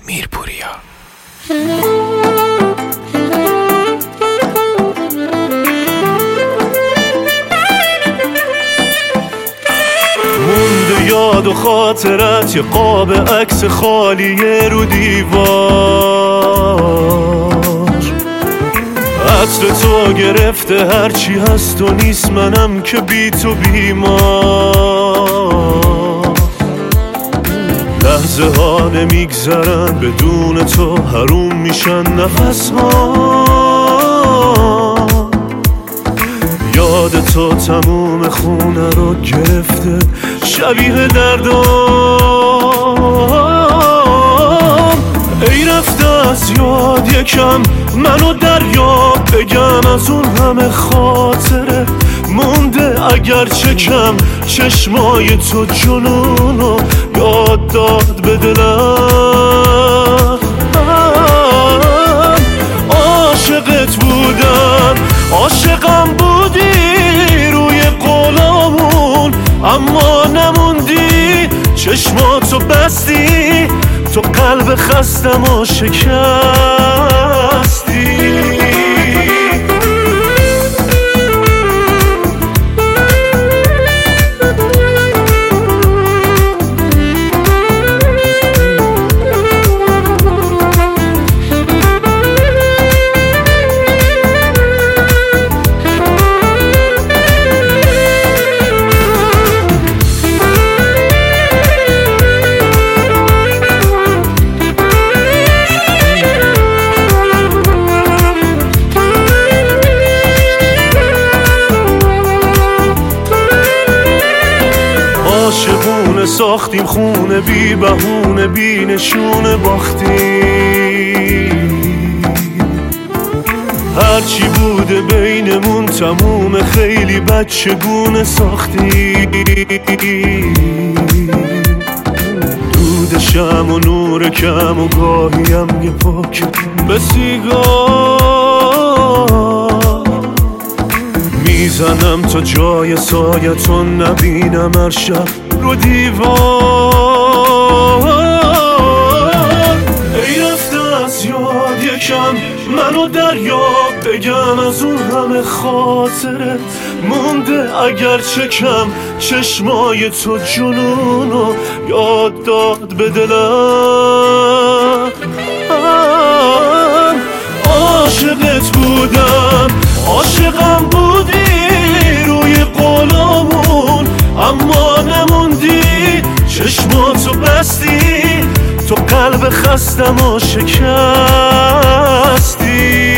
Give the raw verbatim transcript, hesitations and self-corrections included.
میرپوریا. مونده یاد و خاطرت، یه قاب عکس خالیه رو دیوار. عطر تو گرفته هرچی هست و نیست، منم که بی تو بیمار. لحظه ها نمیگذرن بدون تو، حروم میشن نفس ها. یاد تو تموم خونه رو گرفته، شبیه دردام. ای رفته از یاد یکم منو دریاب، بگم از اون همه خاطره مونده اگر چه کم. چشمای تو جنونو یاد داد به دلم. عاشقت بودم، عاشقم بودی روی قولامون، اما نموندی. چشماتو بستی، تو قلب خستم و شکستی. عاشقونه ساختیم خونه، بی بهونه بی نشونه باختیم. هرچی بوده بینمون تموم، خیلی بچگونه ساختیم. دود شم و نور کم و گاهیم یه پاک به سیگار. میزنم تا جای سایتون نبینم هر شب رو دیوار. ای رفته از یاد یکم منو دریاب، بگم از اون همه خاطره مونده اگر چه کم. چشمای تو جنونو یاد داد به دلم. عاشقت بودم، عاشقم بودی روی قولامون، اما نموندی. چشماتو بستی، تو قلب خستم و شکستی.